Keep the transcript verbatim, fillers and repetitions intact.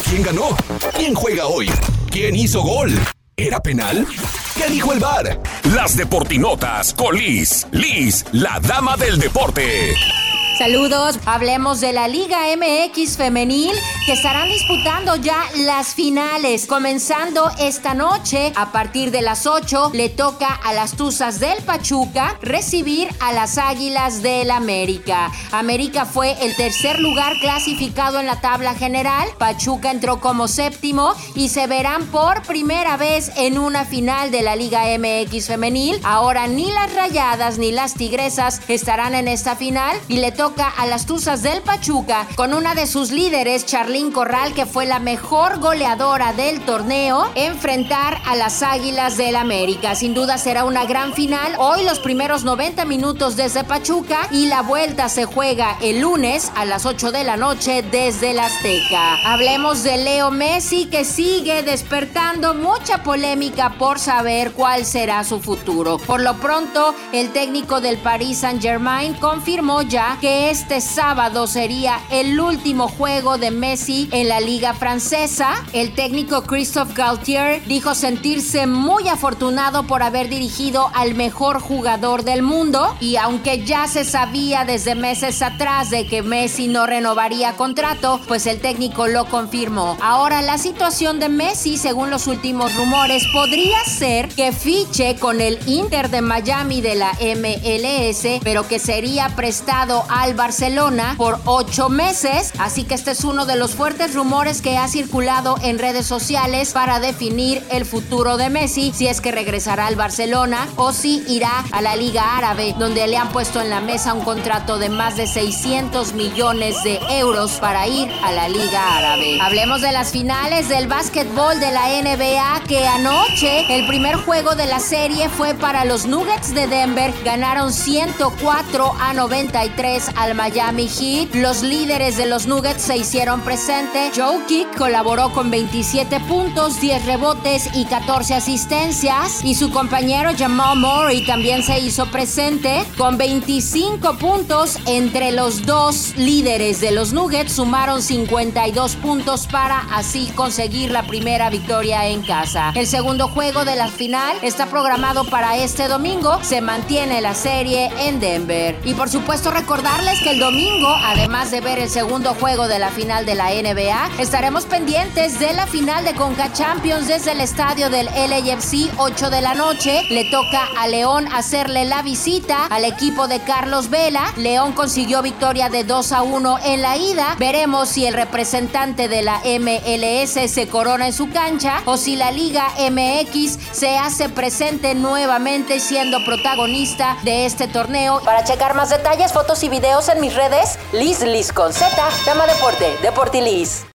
¿Quién ganó? ¿Quién juega hoy? ¿Quién hizo gol? ¿Era penal? ¿Qué dijo el V A R? Las Deportinotas con Liz. Liz, la dama del deporte. Saludos, hablemos de la Liga M X femenil que estarán disputando ya las finales. Comenzando esta noche, a partir de las ocho, le toca a las Tuzas del Pachuca recibir a las Águilas del América. América fue el tercer lugar clasificado en la tabla general. Pachuca entró como séptimo y se verán por primera vez en una final de la Liga M X femenil. Ahora ni las Rayadas ni las Tigresas estarán en esta final y le toca a las Tuzas del Pachuca con una de sus líderes, Charlín Corral, que fue la mejor goleadora del torneo, enfrentar a las Águilas del América. Sin duda será una gran final. Hoy los primeros noventa minutos desde Pachuca y la vuelta se juega el lunes a las ocho de la noche desde el Azteca. Hablemos de Leo Messi, que sigue despertando mucha polémica por saber cuál será su futuro. Por lo pronto, el técnico del Paris Saint-Germain confirmó ya que este sábado sería el último juego de Messi en la liga francesa. El técnico Christophe Galtier dijo sentirse muy afortunado por haber dirigido al mejor jugador del mundo, y aunque ya se sabía desde meses atrás de que Messi no renovaría contrato, pues el técnico lo confirmó. Ahora, la situación de Messi, según los últimos rumores, podría ser que fiche con el Inter de Miami de la M L S, pero que sería prestado al Barcelona por ocho meses, así que este es uno de los fuertes rumores que ha circulado en redes sociales para definir el futuro de Messi, si es que regresará al Barcelona o si irá a la Liga Árabe, donde le han puesto en la mesa un contrato de más de seiscientos millones de euros para ir a la Liga Árabe. Hablemos de las finales del básquetbol de la N B A, que anoche el primer juego de la serie fue para los Nuggets de Denver. Ganaron ciento cuatro a noventa y tres al Miami Heat. Los líderes de los Nuggets se hicieron presente. Jokic colaboró con veintisiete puntos, diez rebotes y catorce asistencias, y su compañero Jamal Murray también se hizo presente con veinticinco puntos. Entre los dos líderes de los Nuggets sumaron cincuenta y dos puntos para así conseguir la primera victoria en casa. El segundo juego de la final está programado para este domingo. Se mantiene la serie en Denver. Y por supuesto recordarles que el domingo, además de ver el segundo juego de la final de la N B A, estaremos pendientes de la final de Conca Champions desde el estadio del L A F C, ocho de la noche. Le toca a León hacerle la visita al equipo de Carlos Vela. León consiguió victoria de dos a uno en la ida. Veremos si el representante de la M L S se corona en su cancha o si la Liga M X se hace presente nuevamente siendo protagonista de este torneo. Para checar más detalles, fotos y videos en mis redes, Liz Liz con Z, Dama Deporte, Deportilis.